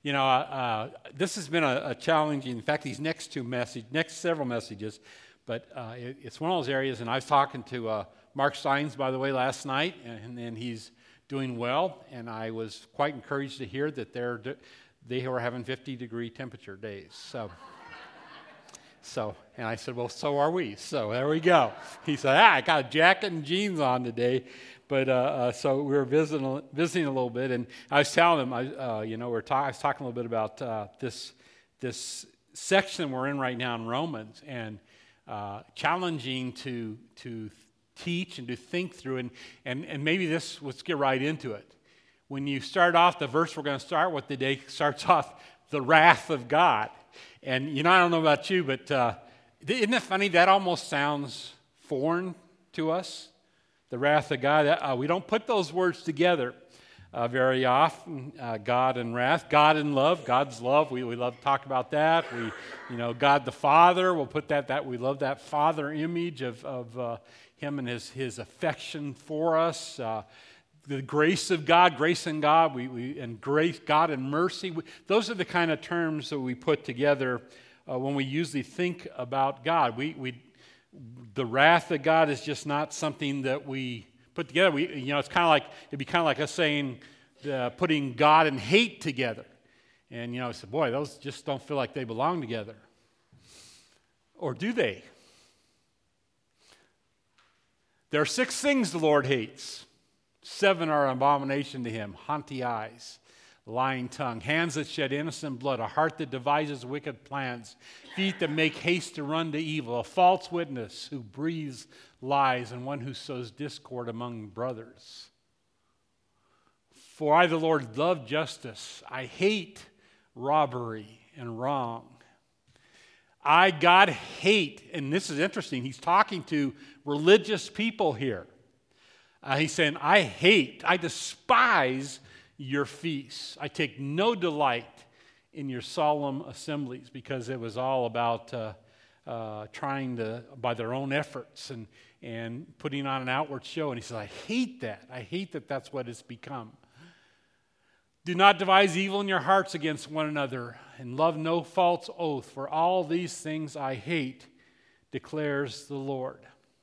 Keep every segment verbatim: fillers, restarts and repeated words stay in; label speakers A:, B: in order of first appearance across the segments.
A: You know, uh, this has been a, a challenging, in fact, these next two messages, next several messages, but uh, it, it's one of those areas, and I was talking to uh, Mark Steins, by the way, last night, and, and he's doing well, and I was quite encouraged to hear that they're, they were having fifty degree temperature days, so... So, and I said, well, so are we. So there we go. He said, ah, I got a jacket and jeans on today. But uh, uh, so we were visiting, visiting a little bit, and I was telling him, I, uh, you know, we're ta- I was talking a little bit about uh, this this section we're in right now in Romans, and uh, challenging to to teach and to think through, and and and maybe this. Let's get right into it. When you start off, the verse we're going to start with today starts off the wrath of God, and you know, I don't know about you, but uh, isn't it funny? That almost sounds foreign to us. The wrath of God, uh, we don't put those words together uh, very often, uh, God and wrath. God and love, God's love, we, we love to talk about that. We, you know, God the Father, we'll put that, that we love that Father image of, of uh, Him and His, his affection for us. Uh, the grace of God, grace in God, we, we and grace, God and mercy. We, those are the kind of terms that we put together uh, when we usually think about God. We, we The wrath of God is just not something that we put together. We, you know, it's kind of like, it'd be kind of like us saying, uh, putting God and hate together. And, you know, I said, boy, those just don't feel like they belong together. Or do they? There are six things the Lord hates. Seven are an abomination to Him. Haughty eyes, lying tongue, hands that shed innocent blood, a heart that devises wicked plans, feet that make haste to run to evil, a false witness who breathes lies, and one who sows discord among brothers. For I, the Lord, love justice. I hate robbery and wrong. I, God, hate, and this is interesting, he's talking to religious people here. Uh, he's saying, I hate, I despise your feasts. I take no delight in your solemn assemblies, because it was all about uh, uh, trying to, by their own efforts and, and putting on an outward show. And he says, I hate that. I hate that that's what it's become. Do not devise evil in your hearts against one another, and love no false oath, for all these things I hate, declares the Lord.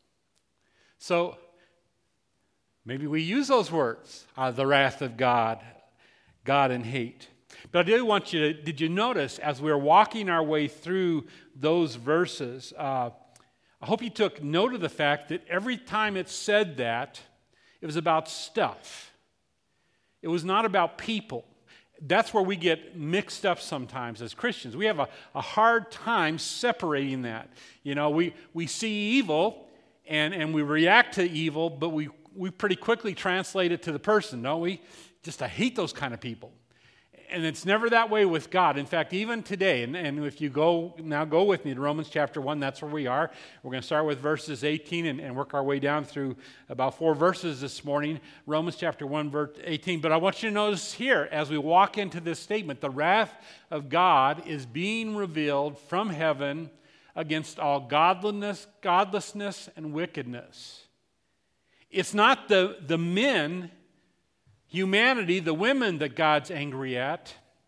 A: So, maybe we use those words, uh, the wrath of God, God and hate. But I do want you to, did you notice as we were walking our way through those verses, uh, I hope you took note of the fact that every time it said that, it was about stuff. It was not about people. That's where we get mixed up sometimes as Christians. We have a, a hard time separating that. You know, we, we see evil and, and we react to evil, but we we pretty quickly translate it to the person, don't we? Just, I hate those kind of people. And it's never that way with God. In fact, even today, and, and if you go, now go with me to Romans chapter one, that's where we are. We're going to start with verses eighteen and, and work our way down through about four verses this morning. Romans chapter one, verse eighteen. But I want you to notice here, as we walk into this statement, the wrath of God is being revealed from heaven against all godliness, godlessness, and wickedness. It's not the, the men, humanity, the women that God's angry at.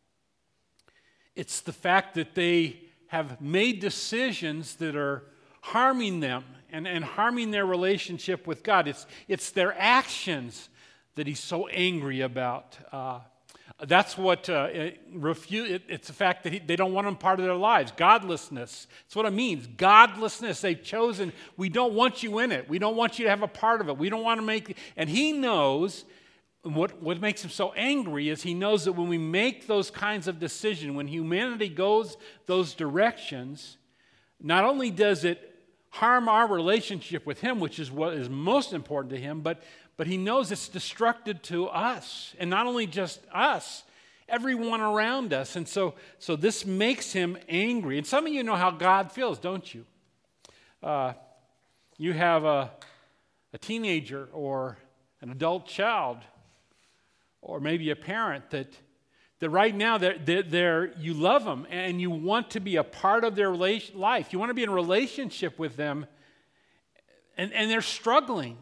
A: It's the fact that they have made decisions that are harming them and, and harming their relationship with God. It's, it's their actions that He's so angry about. Uh, that's what, uh, it, refute, it, it's the fact that he, they don't want them part of their lives. Godlessness. That's what it means. Godlessness. They've chosen, we don't want you in it. We don't want you to have a part of it. We don't want to make, and He knows, what, what makes Him so angry is He knows that when we make those kinds of decisions, when humanity goes those directions, not only does it harm our relationship with Him, which is what is most important to Him, but But He knows it's destructive to us. And not only just us, everyone around us. And so, so this makes Him angry. And some of you know how God feels, don't you? Uh, you have a, a teenager or an adult child, or maybe a parent that, that right now they're, they're, they're, you love them and you want to be a part of their relation, life. You want to be in a relationship with them, and, and they're struggling.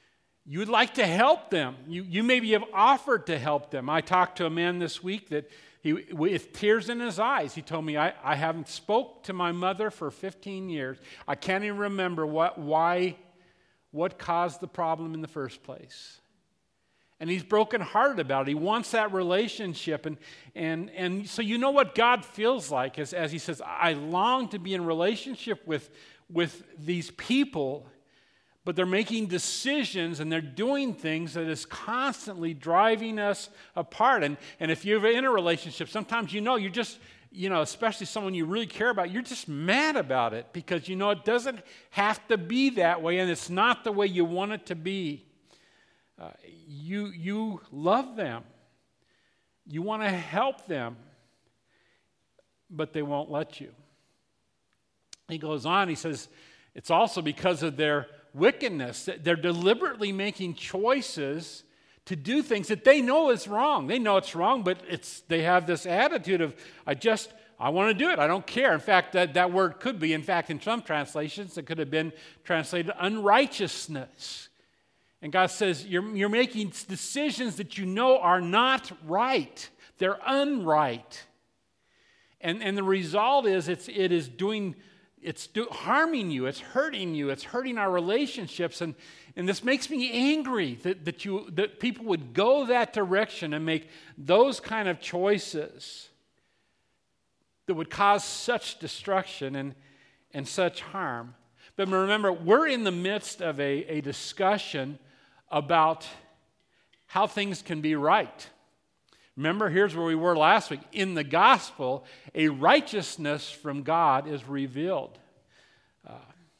A: You would like to help them. You, you maybe have offered to help them. I talked to a man this week that, he, with tears in his eyes, he told me, I, I haven't spoke to my mother for fifteen years. I can't even remember what, why, what caused the problem in the first place. And he's brokenhearted about it. He wants that relationship. And, and, and so you know what God feels like as, as he says, I long to be in relationship with, with these people, but they're making decisions and they're doing things that is constantly driving us apart. And, and if you're in a relationship, sometimes you know you're just, you know, especially someone you really care about, you're just mad about it because you know it doesn't have to be that way and it's not the way you want it to be. Uh, you, you love them. You want to help them, but they won't let you. He goes on, he says, it's also because of their wickedness. They're deliberately making choices to do things that they know is wrong. They know it's wrong, but it's they have this attitude of, I just, I want to do it. I don't care. In fact, that, that word could be, in fact, in some translations, it could have been translated unrighteousness. And God says, you're, you're making decisions that you know are not right. They're unright. And, and the result is it's, it is doing, it's do, harming you. It's hurting you. It's hurting our relationships. And, and this makes me angry that, that, you, that people would go that direction and make those kind of choices that would cause such destruction and, and such harm. But remember, we're in the midst of a, a discussion about how things can be right. Remember, here's where we were last week. In the gospel, a righteousness from God is revealed. Uh,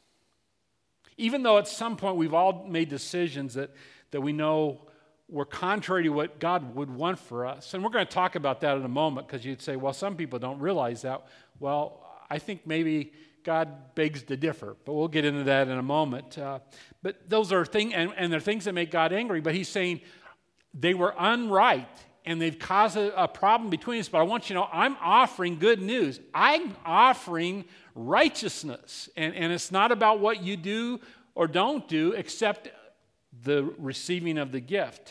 A: even though at some point we've all made decisions that, that we know were contrary to what God would want for us. And we're going to talk about that in a moment because you'd say, well, some people don't realize that. Well, I think maybe God begs to differ, but we'll get into that in a moment. Uh, but those are things, and, and they're things that make God angry, but he's saying they were unright, and they've caused a, a problem between us, but I want you to know, I'm offering good news. I'm offering righteousness, and, and it's not about what you do or don't do, except the receiving of the gift.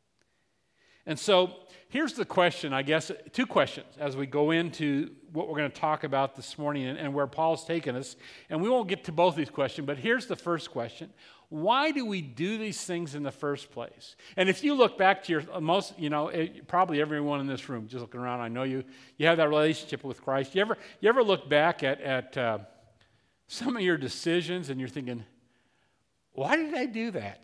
A: And so here's the question, I guess, two questions as we go into what we're going to talk about this morning and, and where Paul's taken us. And we won't get to both these questions, but here's the first question. Why do we do these things in the first place? And if you look back to your most, you know, it, probably everyone in this room, just looking around, I know you, you have that relationship with Christ. You ever, you ever look back at, at uh, some of your decisions and you're thinking, why did I do that?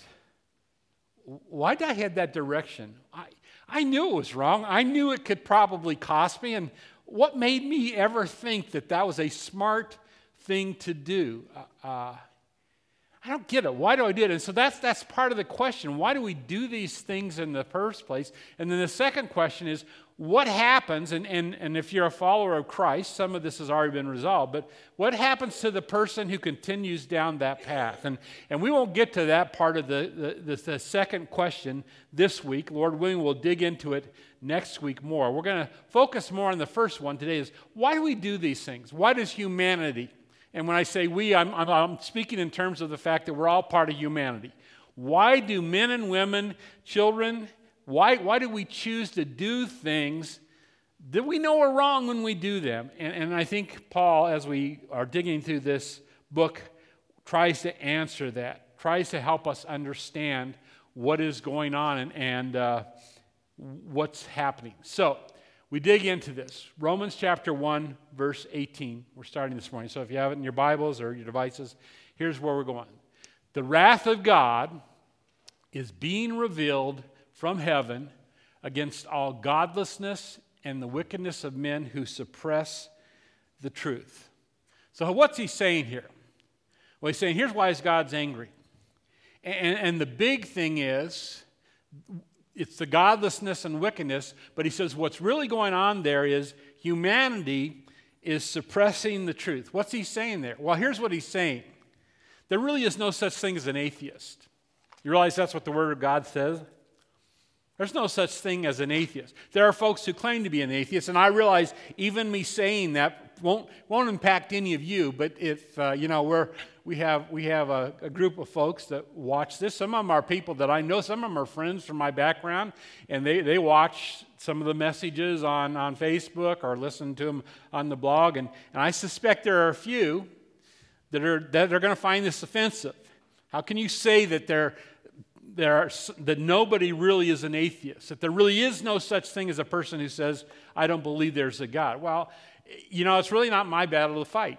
A: Why did I head that direction? I, I knew it was wrong. I knew it could probably cost me. And what made me ever think that that was a smart thing to do? Uh, I don't get it. Why do I do it? And so that's that's part of the question. Why do we do these things in the first place? And then the second question is, what happens, and, and, and if you're a follower of Christ, some of this has already been resolved, but what happens to the person who continues down that path? And, and we won't get to that part of the, the, the, the second question this week. Lord willing, we'll dig into it next week more. We're going to focus more on the first one today is, why do we do these things? Why does humanity, and when I say we, I'm, I'm, I'm speaking in terms of the fact that we're all part of humanity. Why do men and women, children, Why, why do we choose to do things that we know are wrong when we do them? And, and I think Paul, as we are digging through this book, tries to answer that, tries to help us understand what is going on and, and uh, what's happening. So we dig into this. Romans chapter one, verse eighteen. We're starting this morning. So if you have it in your Bibles or your devices, here's where we're going. The wrath of God is being revealed from heaven against all godlessness and the wickedness of men who suppress the truth. So what's he saying here? Well, he's saying, here's why God's angry. And, and the big thing is, it's the godlessness and wickedness, but he says what's really going on there is humanity is suppressing the truth. What's he saying there? Well, here's what he's saying. There really is no such thing as an atheist. You realize that's what the Word of God says? There's no such thing as an atheist. There are folks who claim to be an atheist, and I realize even me saying that won't won't impact any of you. But if uh, you know we're we have we have a, a group of folks that watch this. Some of them are people that I know. Some of them are friends from my background, and they, they watch some of the messages on, on Facebook or listen to them on the blog. And, and I suspect there are a few that are that are going to find this offensive. How can you say that there there are, that nobody really is an atheist? That there really is no such thing as a person who says, "I don't believe there's a God." Well, you know, it's really not my battle to fight.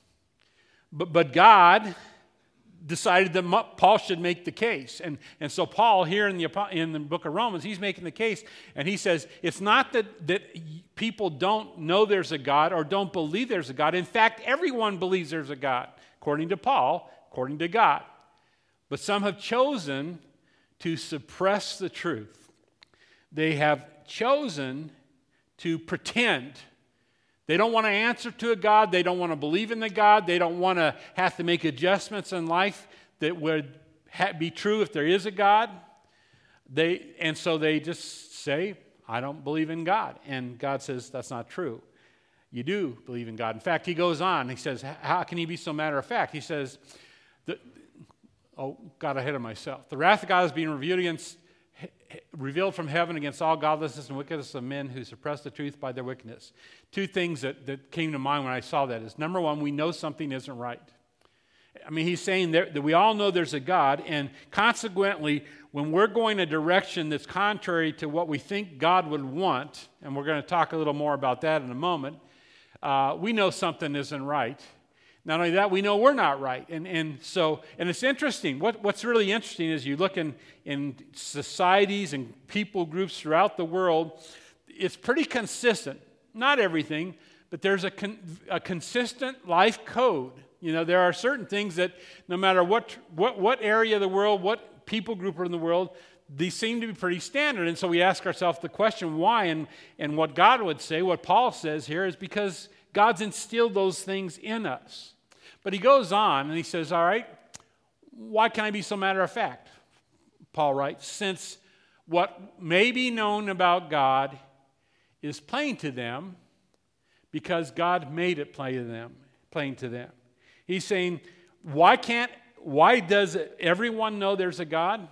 A: But, but God decided that Paul should make the case. And, and so Paul, here in the, in the book of Romans, he's making the case. And he says, it's not that, that people don't know there's a God or don't believe there's a God. In fact, everyone believes there's a God, according to Paul, according to God. But some have chosen to suppress the truth. They have chosen to pretend. They don't want to answer to a God. They don't want to believe in the God. They don't want to have to make adjustments in life that would ha- be true if there is a God. They and so they just say, "I don't believe in God." And God says, "That's not true. You do believe in God." In fact, he goes on. He says, "How can he be so matter of fact?" He says, the, "Oh, got ahead of myself. The wrath of God is being revealed against." revealed from heaven against all godlessness and wickedness of men who suppress the truth by their wickedness. Two things that, that came to mind when I saw that is, number one, we know something isn't right. I mean, he's saying that, that we all know there's a God, and consequently, when we're going a direction that's contrary to what we think God would want, and we're going to talk a little more about that in a moment, uh, we know something isn't right. Not only that, we know we're not right. And and so, and it's interesting. What, what's really interesting is you look in, in societies and people groups throughout the world, it's pretty consistent. Not everything, but there's a, con, a consistent life code. You know, there are certain things that no matter what, what, what area of the world, what people group are in the world, these seem to be pretty standard. And so we ask ourselves the question, why? And, and what God would say, what Paul says here, is because God's instilled those things in us. But he goes on and he says, all right, why can I be so matter of fact? Paul writes, since what may be known about God is plain to them because God made it plain to them, plain to them. He's saying, why can't, why does everyone know there's a God?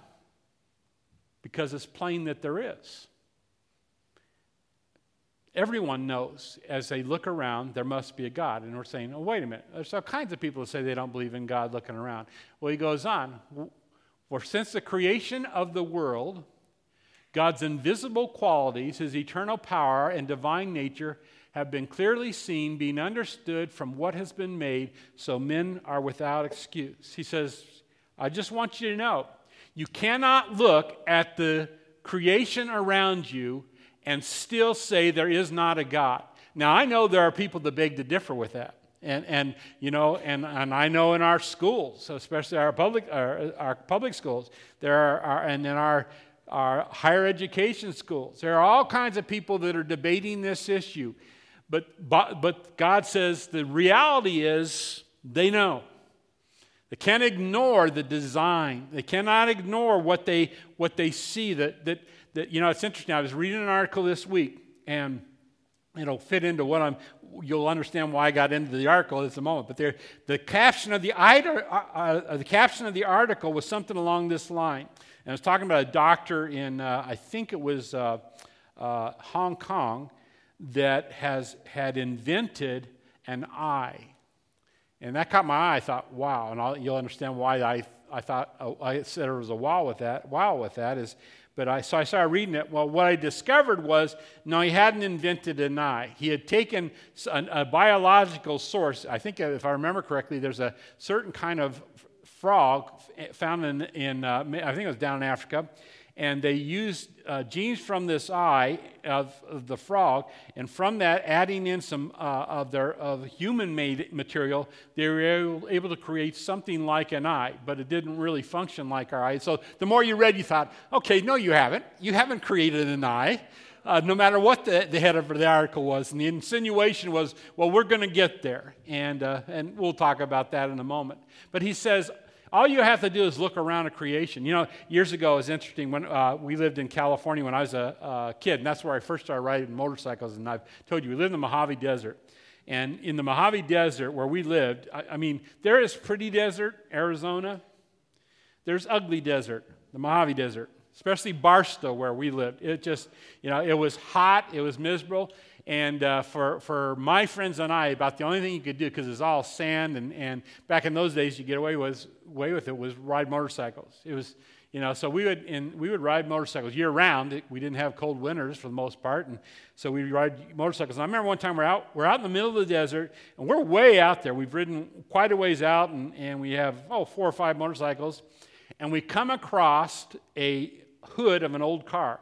A: Because it's plain that there is. Everyone knows as they look around there must be a God. And we're saying, oh, wait a minute. There's all kinds of people that say they don't believe in God looking around. Well, he goes on. For since the creation of the world, God's invisible qualities, his eternal power and divine nature have been clearly seen, being understood from what has been made, so men are without excuse. He says, I just want you to know, you cannot look at the creation around you and still say there is not a God. Now, I know there are people that beg to differ with that. And, and you know, and, and I know in our schools, especially our public our, our public schools, there are, are and in our, our higher education schools, there are all kinds of people that are debating this issue. But, but, but God says the reality is they know. They can't ignore the design. They cannot ignore what they what they see. That that that you know, it's interesting. I was reading an article this week, and it'll fit into what I'm. You'll understand why I got into the article at the moment. But there, the caption of the uh, uh, the caption of the article was something along this line, and it was talking about a doctor in uh, I think it was uh, uh, Hong Kong that has had invented an eye. And that caught my eye. I thought, wow. And I'll, you'll understand why I I thought oh, I said there was a wow with that. Wow with that is, but I so I started reading it. Well, what I discovered was no, he hadn't invented an eye. He had taken a, a biological source. I think if I remember correctly, there's a certain kind of frog found in in uh, I think it was down in Africa. And they used uh, genes from this eye of, of the frog, and from that, adding in some uh, of their of human-made material, they were able to create something like an eye, but it didn't really function like our eye. So the more you read, you thought, okay, no, you haven't. You haven't created an eye, uh, no matter what the, the head of the article was. And the insinuation was, well, we're going to get there, and uh, and we'll talk about that in a moment. But he says, all you have to do is look around at creation. You know, years ago it was interesting when uh, we lived in California when I was a uh, kid, and that's where I first started riding motorcycles. And I've told you, we lived in the Mojave Desert. And in the Mojave Desert where we lived, I, I mean, there is pretty desert, Arizona. There's ugly desert, the Mojave Desert, especially Barstow where we lived. It just, you know, it was hot, it was miserable. And uh, for, for my friends and I, about the only thing you could do, because it's all sand, and, and back in those days, you get away with, away with it, was ride motorcycles. It was, you know, so we would in, we would ride motorcycles year round. We didn't have cold winters for the most part, and so we ride motorcycles. And I remember one time we're out we're out in the middle of the desert, and we're way out there. We've ridden quite a ways out, and, and we have oh four or five motorcycles, and we come across a hood of an old car,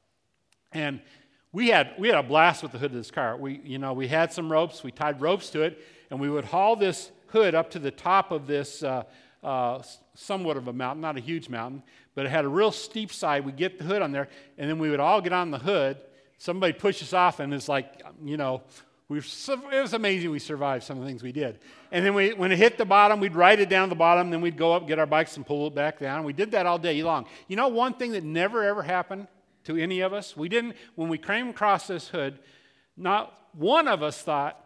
A: and we had we had a blast with the hood of this car. We you know we had some ropes. We tied ropes to it, and we would haul this hood up to the top of this uh, uh, somewhat of a mountain, not a huge mountain, but it had a real steep side. We'd get the hood on there, and then we would all get on the hood. Somebody push us off, and it's like, you know, we it was amazing we survived some of the things we did. And then we, when it hit the bottom, we'd ride it down the bottom, then we'd go up, get our bikes, and pull it back down. We did that all day long. You know one thing that never, ever happened to any of us? We didn't, when we came across this hood, not one of us thought,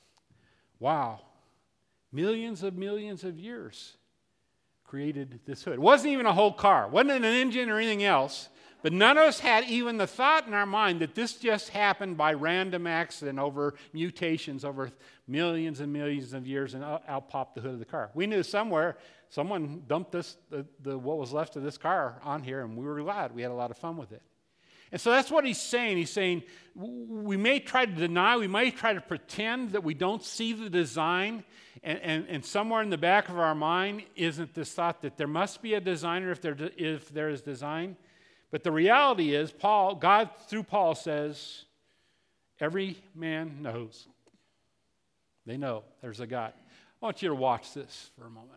A: wow, millions of millions of years created this hood. It wasn't even a whole car. It wasn't an engine or anything else. But none of us had even the thought in our mind that this just happened by random accident over mutations over millions and millions of years, and out, out popped the hood of the car. We knew somewhere someone dumped this, the, the what was left of this car on here, and we were glad. We had a lot of fun with it. And so that's what he's saying. He's saying we may try to deny, we may try to pretend that we don't see the design, and, and, and somewhere in the back of our mind isn't this thought that there must be a designer if there, if there is design. But the reality is, Paul, God through Paul says, every man knows. They know there's a God. I want you to watch this for a moment.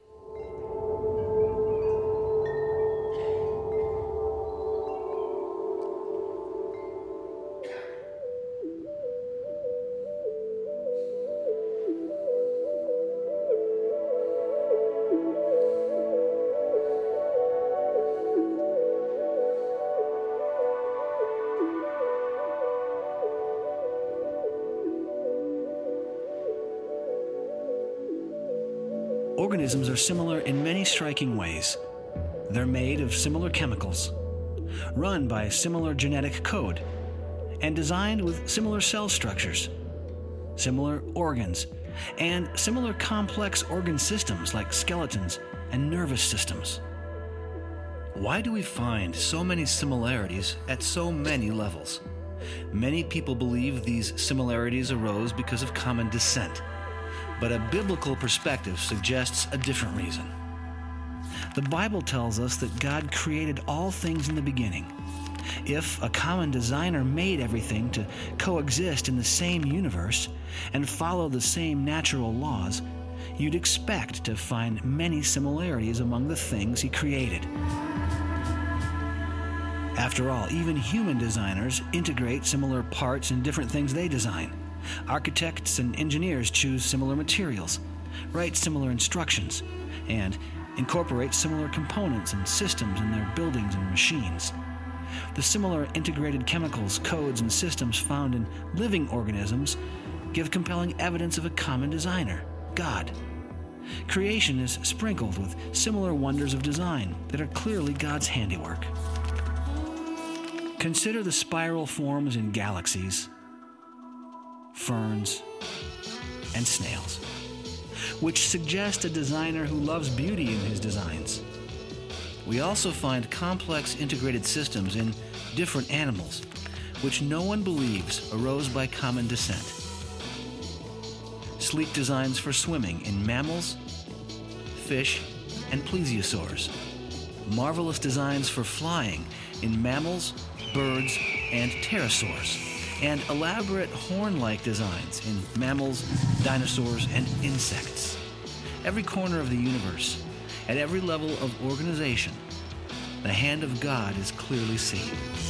B: Organisms are similar in many striking ways. They're made of similar chemicals, run by similar genetic code, and designed with similar cell structures, similar organs, and similar complex organ systems like skeletons and nervous systems. Why do we find so many similarities at so many levels? Many people believe these similarities arose because of common descent. But a biblical perspective suggests a different reason. The Bible tells us that God created all things in the beginning. If a common designer made everything to coexist in the same universe and follow the same natural laws, you'd expect to find many similarities among the things he created. After all, even human designers integrate similar parts in different things they design. Architects and engineers choose similar materials, write similar instructions, and incorporate similar components and systems in their buildings and machines. The similar integrated chemicals, codes, and systems found in living organisms give compelling evidence of a common designer, God. Creation is sprinkled with similar wonders of design that are clearly God's handiwork. Consider the spiral forms in galaxies, ferns, and snails, which suggest a designer who loves beauty in his designs. We also find complex integrated systems in different animals, which no one believes arose by common descent. Sleek designs for swimming in mammals, fish, and plesiosaurs. Marvelous designs for flying in mammals, birds, and pterosaurs. And elaborate horn-like designs in mammals, dinosaurs, and insects. Every corner of the universe, at every level of organization, the hand of God is clearly seen.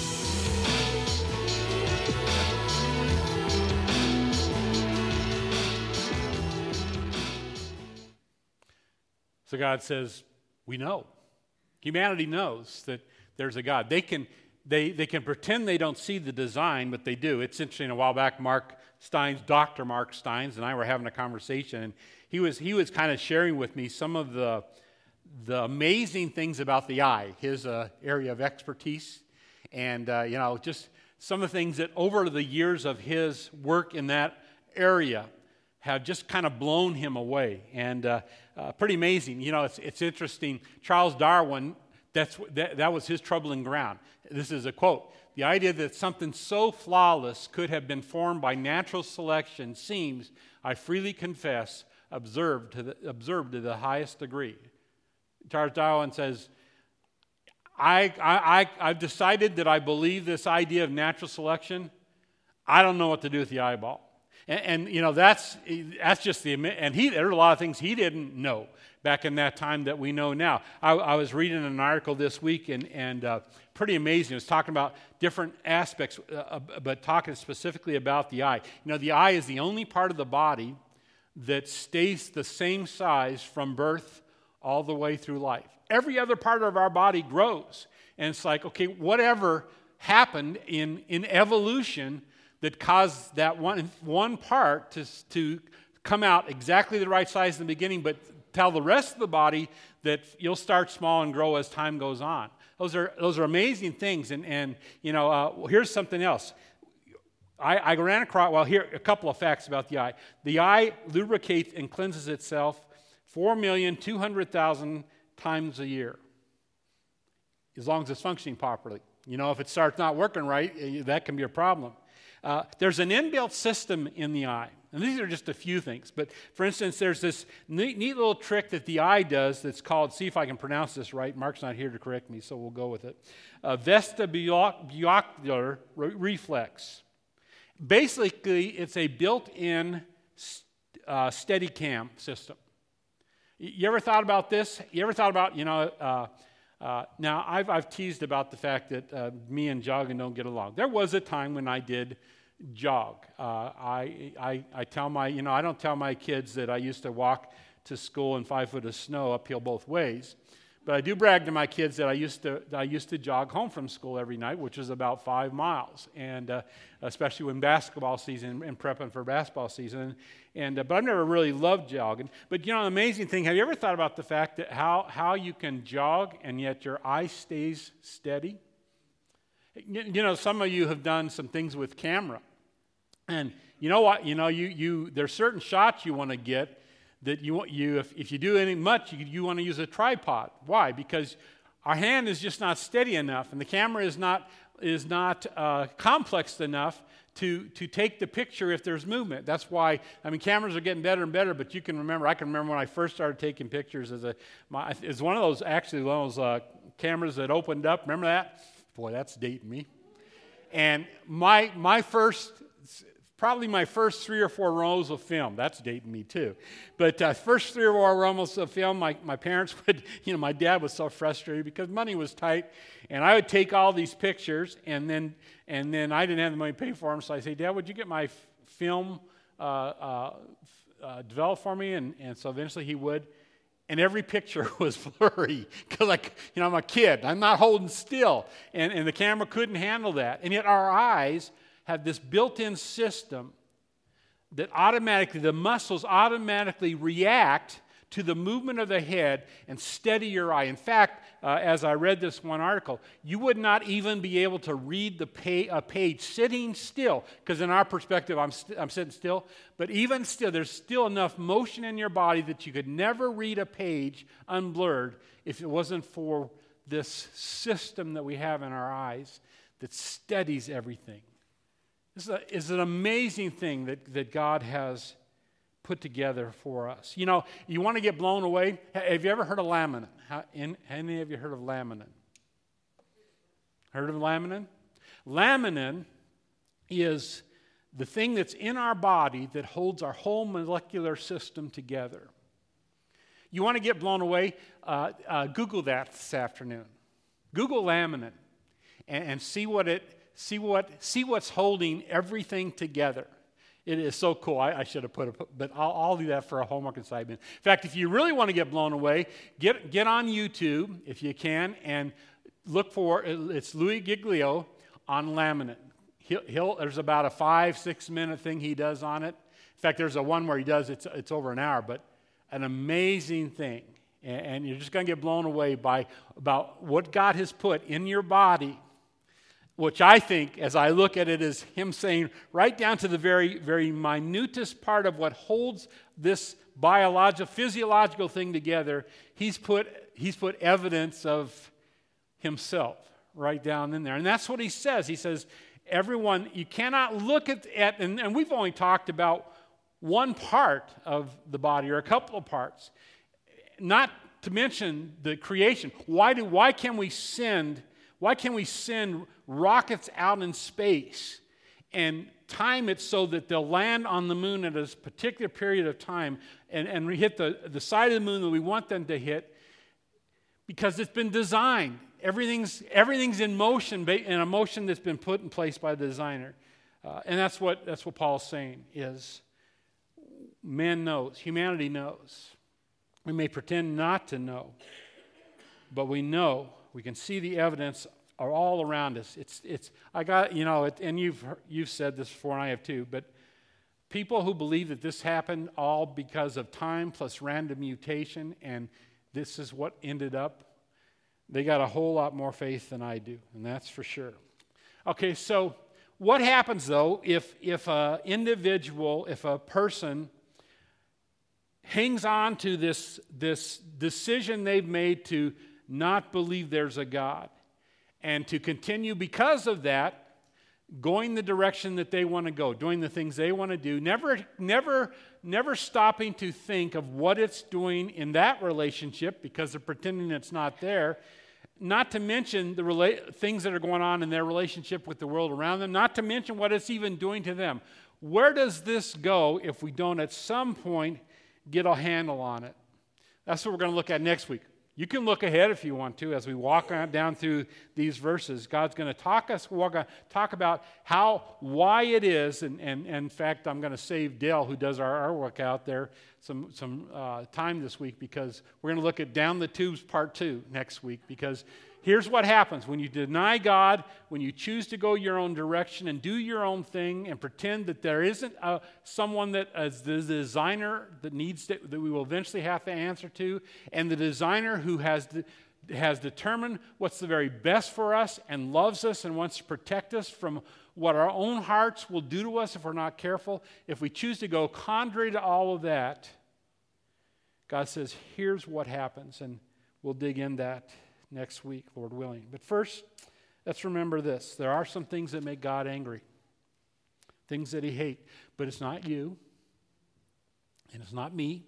A: So God says, we know. Humanity knows that there's a God. They can They, they can pretend they don't see the design, but they do. It's interesting, a while back, Mark Steins, Doctor Mark Steins, and I were having a conversation, and he was he was kind of sharing with me some of the the amazing things about the eye, his uh, area of expertise, and uh, you know, just some of the things that over the years of his work in that area have just kind of blown him away, and uh, uh, pretty amazing. You know, it's it's interesting. Charles Darwin, that's that, that was his troubling ground. This is a quote. The idea that something so flawless could have been formed by natural selection seems, I freely confess, observed to the, observed to the highest degree. Charles Darwin says, I, I, I, I've decided that I believe this idea of natural selection. I don't know what to do with the eyeball. And, and you know, that's that's just the, and he, there are a lot of things he didn't know back in that time that we know now. I, I was reading an article this week, and, and uh, pretty amazing. It was talking about different aspects, uh, but talking specifically about the eye. You know, the eye is the only part of the body that stays the same size from birth all the way through life. Every other part of our body grows. And it's like, okay, whatever happened in, in evolution that caused that one, one part to, to come out exactly the right size in the beginning, but tell the rest of the body that you'll start small and grow as time goes on. Those are those are amazing things. And, and you know, uh, here's something else. I, I ran across, well, here, a couple of facts about the eye. The eye lubricates and cleanses itself four million two hundred thousand times a year, as long as it's functioning properly. You know, if it starts not working right, that can be a problem. Uh, there's an inbuilt system in the eye. And these are just a few things. But for instance, there's this neat, neat little trick that the eye does that's called, see if I can pronounce this right. Mark's not here to correct me, so we'll go with it. Uh, vestibular reflex. Basically, it's a built-in uh, Steadicam system. You ever thought about this? You ever thought about, you know, uh, uh, now I've, I've teased about the fact that uh, me and jogging don't get along. There was a time when I did jog. Uh, I, I, I tell my, you know, I don't tell my kids that I used to walk to school in five foot of snow uphill both ways, but I do brag to my kids that I used to, I used to jog home from school every night, which is about five miles, and uh, especially when basketball season and prepping for basketball season. And uh, but I've never really loved jogging. But you know, an amazing thing. Have you ever thought about the fact that how how you can jog and yet your eye stays steady? You know, some of you have done some things with camera. And you know what? You know, you you there's certain shots you want to get that you want you if, if you do any much, you, you want to use a tripod. Why? Because our hand is just not steady enough, and the camera is not is not uh, complex enough to to take the picture if there's movement. That's why, I mean, cameras are getting better and better, but you can remember, I can remember when I first started taking pictures as a, my, it's one of those, actually one of those uh, cameras that opened up. Remember that? Boy, that's dating me. And my my first, probably my first three or four rolls of film, that's dating me too. But uh, first three or four rolls of film, my, my parents would, you know, my dad was so frustrated because money was tight, and I would take all these pictures, and then and then I didn't have the money to pay for them, so I say, Dad, would you get my f- film uh, uh, uh, developed for me? And, and so eventually he would. And every picture was blurry because, like, you know, I'm a kid. I'm not holding still. And, and the camera couldn't handle that. And yet our eyes have this built-in system that automatically, the muscles automatically react to the movement of the head and steady your eye. In fact, uh, as I read this one article, you would not even be able to read the pa- a page sitting still, because in our perspective, I'm, st- I'm sitting still, but even still, there's still enough motion in your body that you could never read a page unblurred if it wasn't for this system that we have in our eyes that steadies everything. This is, a, is an amazing thing that, that God has put together for us. You know, you want to get blown away? Have you ever heard of laminin? How, in, any of you heard of laminin? Heard of laminin? Laminin is the thing that's in our body that holds our whole molecular system together. You want to get blown away? Uh, uh, Google that this afternoon. Google laminin and, and see what it see what see what's holding everything together. It is so cool. I, I should have put it, but I'll, I'll do that for a homework assignment. In fact, if you really want to get blown away, get get on YouTube if you can and look for, it's Louis Giglio on laminin. he'll, he'll, there's about a five, six minute thing he does on it. In fact, there's a one where he does, it's, it's over an hour, but an amazing thing. And, and you're just going to get blown away by about what God has put in your body, which I think, as I look at it, is him saying right down to the very, very minutest part of what holds this biological, physiological thing together, he's put, he's put evidence of himself right down in there. And that's what he says. He says, everyone, you cannot look at, at and, and we've only talked about one part of the body or a couple of parts, not to mention the creation. Why do, why can we send, why can we send rockets out in space and time it so that they'll land on the moon at a particular period of time and, and hit the, the side of the moon that we want them to hit? Because it's been designed. Everything's, everything's in motion, in a motion that's been put in place by the designer. Uh, and that's what, that's what Paul's saying is man knows, humanity knows. We may pretend not to know, but we know. We can see the evidence are all around us. It's, it's. I got, you know, it, and you've you've said this before, and I have too. But people who believe that this happened all because of time plus random mutation, and this is what ended up, they got a whole lot more faith than I do, and that's for sure. Okay, so what happens though if if an individual, if a person hangs on to this this decision they've made to not believe there's a God? And to continue, because of that, going the direction that they want to go, doing the things they want to do, never, never, never stopping to think of what it's doing in that relationship because they're pretending it's not there. Not to mention the rela- things that are going on in their relationship with the world around them. Not to mention what it's even doing to them. Where does this go if we don't at some point get a handle on it? That's what we're going to look at next week. You can look ahead if you want to as we walk on down through these verses. God's going to talk us, we're going to talk about how, why it is, and, and, and in fact, I'm going to save Dale, who does our artwork out there, some, some uh, time this week, because we're going to look at Down the Tubes Part two next week, because here's what happens. When you deny God, when you choose to go your own direction and do your own thing and pretend that there isn't a, someone that is the designer that needs to, that we will eventually have to answer to, and the designer who has de, has determined what's the very best for us and loves us and wants to protect us from what our own hearts will do to us if we're not careful, if we choose to go contrary to all of that, God says, here's what happens, and we'll dig in that next week, Lord willing. But first, let's remember this. There are some things that make God angry, things that he hates, but it's not you, and it's not me,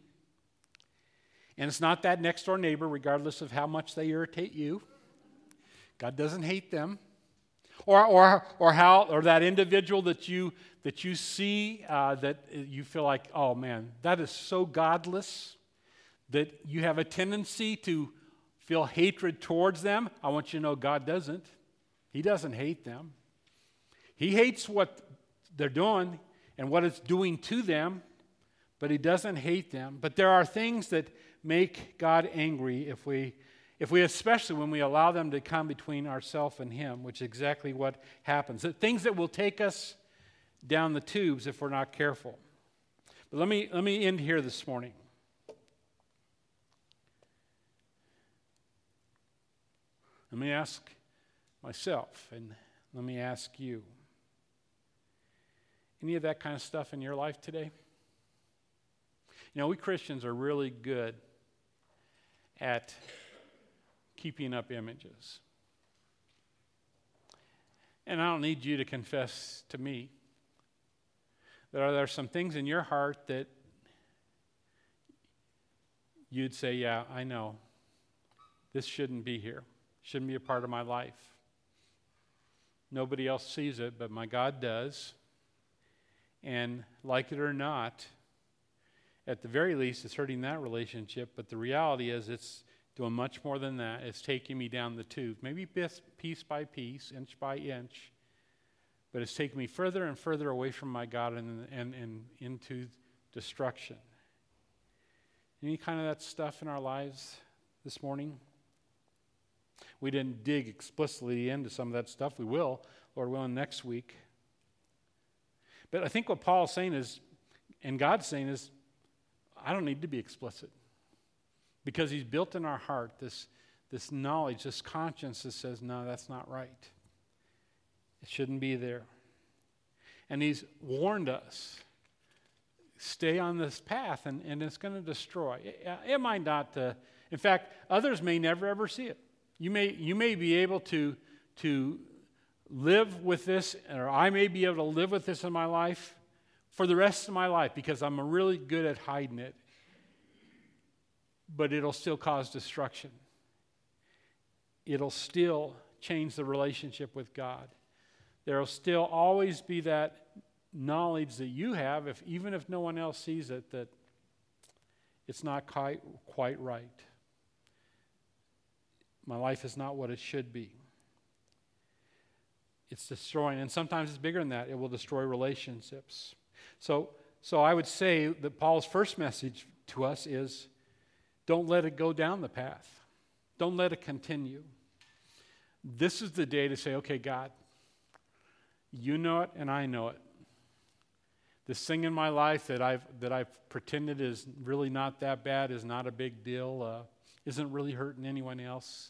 A: and it's not that next door neighbor, regardless of how much they irritate you. God doesn't hate them. Or, or, or how, or that individual that you that you see uh, that you feel like, oh man, that is so godless that you have a tendency to feel hatred towards them. I want you to know God doesn't. He doesn't hate them. He hates what they're doing and what it's doing to them, but he doesn't hate them. But there are things that make God angry if we, if we especially when we allow them to come between ourselves and him, which is exactly what happens. The things that will take us down the tubes if we're not careful. But let me, let me end here this morning. Let me ask myself, and let me ask you. Any of that kind of stuff in your life today? You know, we Christians are really good at keeping up images. And I don't need you to confess to me that are there some things in your heart that you'd say, yeah, I know, this shouldn't be here. Shouldn't be a part of my life. Nobody else sees it, but my God does. And like it or not, at the very least, it's hurting that relationship. But the reality is it's doing much more than that. It's taking me down the tube, maybe piece by piece, inch by inch. But it's taking me further and further away from my God and, and, and into destruction. Any kind of that stuff in our lives this morning? We didn't dig explicitly into some of that stuff. We will, Lord willing, next week. But I think what Paul's saying is, and God's saying is, I don't need to be explicit. Because he's built in our heart this, this knowledge, this conscience that says, no, that's not right. It shouldn't be there. And he's warned us, stay on this path, and, and it's going to destroy. It, it might not, uh, in fact, others may never ever see it. You may, you may be able to, to live with this, or I may be able to live with this in my life for the rest of my life because I'm really good at hiding it. But it'll still cause destruction. It'll still change the relationship with God. There will still always be that knowledge that you have, if even if no one else sees it, that it's not quite, quite right. My life is not what it should be. It's destroying, and sometimes it's bigger than that. It will destroy relationships. So, so I would say that Paul's first message to us is, don't let it go down the path. Don't let it continue. This is the day to say, okay, God, you know it and I know it. This thing in my life that I've that I've pretended is really not that bad, is not a big deal, uh, isn't really hurting anyone else.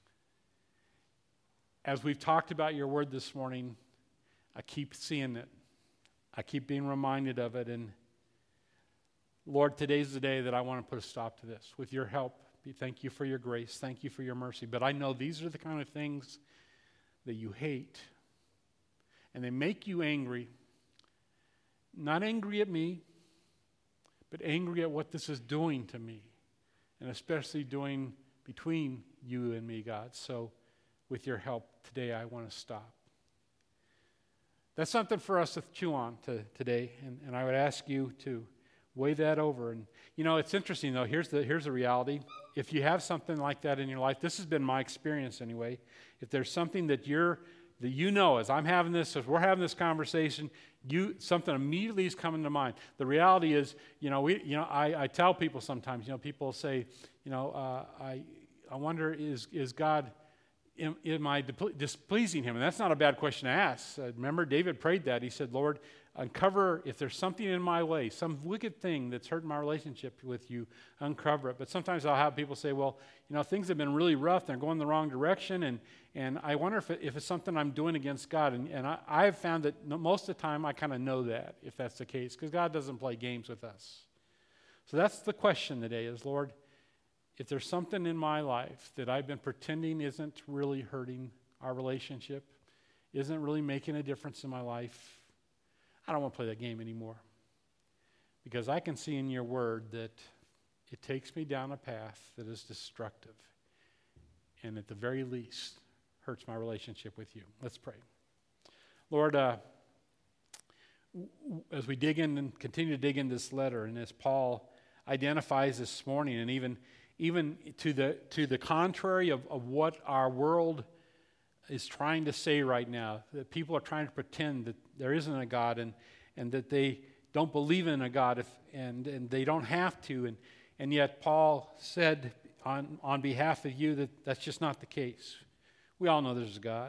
A: As we've talked about your word this morning, I keep seeing it. I keep being reminded of it. And Lord, today's the day that I want to put a stop to this. With your help, thank you for your grace. Thank you for your mercy. But I know these are the kind of things that you hate. And they make you angry. Not angry at me, but angry at what this is doing to me. And especially doing between you and me, God. So with your help today, I want to stop. That's something for us to chew on to, today. And, and I would ask you to weigh that over. And, you know, it's interesting, though. Here's the, here's the reality. If you have something like that in your life, this has been my experience anyway. If there's something that you're that you know, as I'm having this, as we're having this conversation, you something immediately is coming to mind. The reality is, you know, we, you know, I, I tell people sometimes, you know, people say, you know, uh, I, I wonder is is God, am, am I displeasing Him? And that's not a bad question to ask. Uh, remember, David prayed that. He said, Lord, uncover if there's something in my way, some wicked thing that's hurting my relationship with you, uncover it. But sometimes I'll have people say, well, you know, things have been really rough. They're going the wrong direction, and and I wonder if, it, if it's something I'm doing against God. And, and I, I've found that most of the time I kind of know that, if that's the case, because God doesn't play games with us. So that's the question today is, Lord, if there's something in my life that I've been pretending isn't really hurting our relationship, isn't really making a difference in my life, I don't want to play that game anymore. Because I can see in your word that it takes me down a path that is destructive. And at the very least, hurts my relationship with you. Let's pray. Lord, uh, as we dig in and continue to dig in this letter, and as Paul identifies this morning, and even even to the to the contrary of, of what our world is trying to say right now, that people are trying to pretend that there isn't a God, and and that they don't believe in a God, if, and and they don't have to, and and yet Paul said on on behalf of you that that's just not the case. We all know there's a God.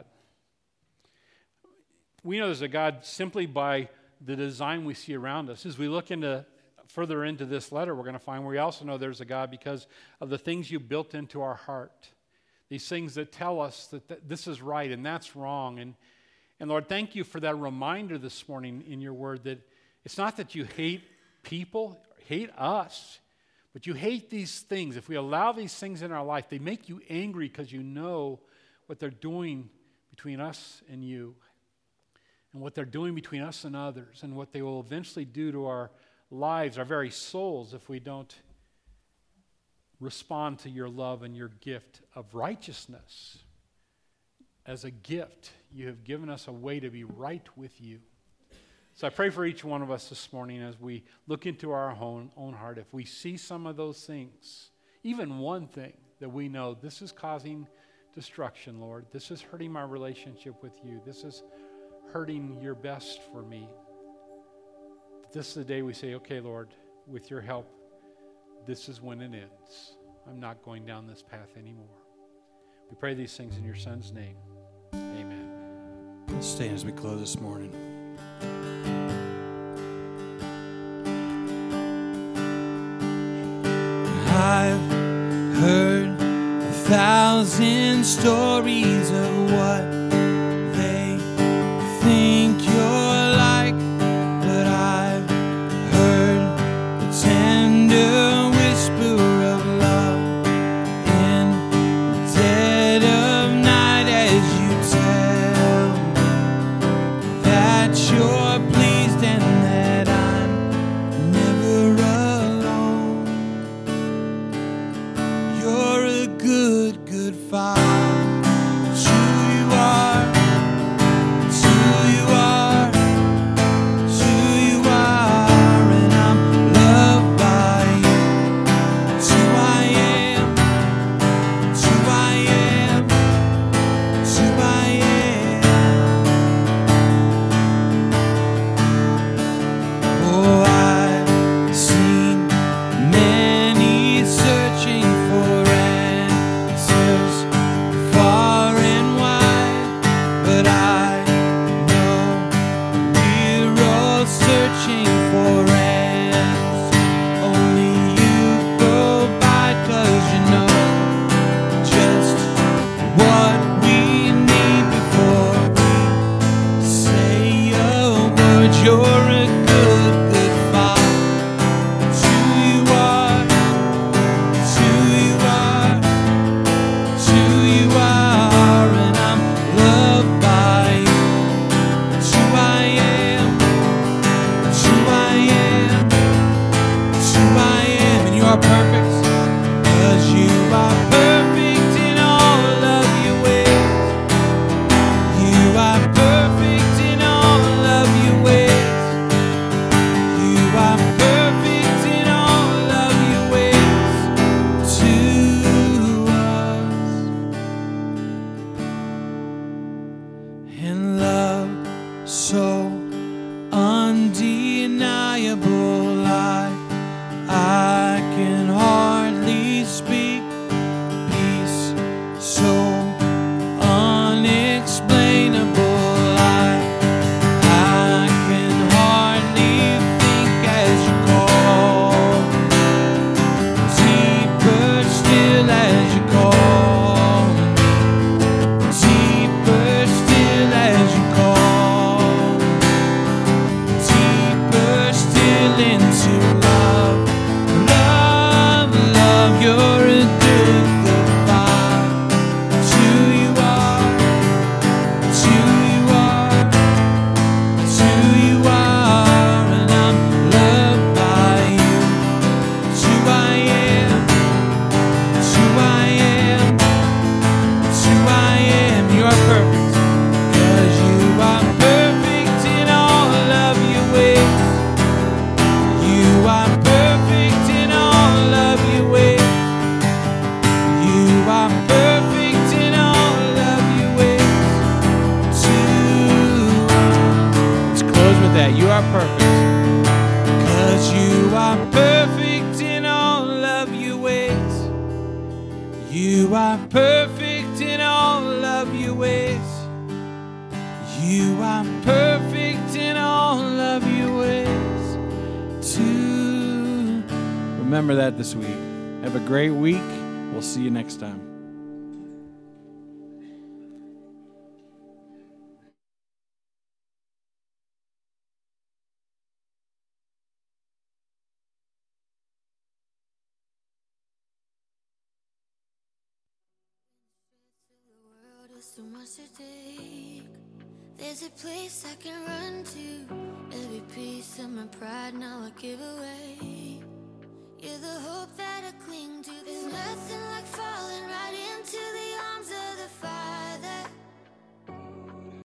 A: We know there's a God simply by the design we see around us. As we look into further into this letter, we're going to find we also know there's a God because of the things you built into our heart. These things that tell us that th- this is right and that's wrong. And, and Lord, thank you for that reminder this morning in your word that it's not that you hate people, hate us, but you hate these things. If we allow these things in our life, they make you angry because you know what they're doing between us and you, and what they're doing between us and others, and what they will eventually do to our lives, our very souls, if we don't respond to your love and your gift of righteousness. As a gift, you have given us a way to be right with you. So I pray for each one of us this morning as we look into our own, own heart. If we see some of those things, even one thing that we know this is causing destruction, Lord. This is hurting my relationship with you. This is hurting your best for me. This is the day we say, okay, Lord, with your help, this is when it ends. I'm not going down this path anymore. We pray these things in your Son's name. Amen.
C: Let's stand as we close this morning. heard a thousand stories of what they think you're like, but I've heard the tender whisper of love in the dead of night as you tell me that you're pleased and that I'm never alone. You're a good, good Father. It's who you are. It's who you are. It's who you are. And I'm loved by you. It's who I am. It's who I am. It's who I am. Oh, I've seen many searching for answers far and wide, but I know we're all searching for answers. Only you provide, 'cause you know just what we need before we say a word. You're a good, good Father. It's who you are. It's who you are. It's who you are. And I'm loved by you. It's who I am. It's who I am. It's who I am. And you are perfect. 'Cause you are perfect in all of your ways. You are perfect in all of your ways. You are perfect in all of your ways to us. And love so undeniable, I, I can hardly speak. Peace so unexplainable, I, I can hardly think as you call. Deeper still as you call. Deeper still as you call. Deeper still into love. Love, love, you're a good, good Father. It's who you are. It's who you are. It's who you are. And I'm loved by you. It's who I am. It's who I am. It's who I am. You are perfect. 'Cause you are perfect in all of your ways. You are perfect in all of your ways. You are perfect in all of your ways too. Let's close with that. You are perfect. 'Cause you are perfect in all of your ways. You are perfect in all of your ways. You are perfect in all of your ways too. Remember that this week. Have a great week. We'll see you next time.
D: The world is too much to take. There's a place I can run to. Every piece of my pride now I give away. You're the hope that I cling to.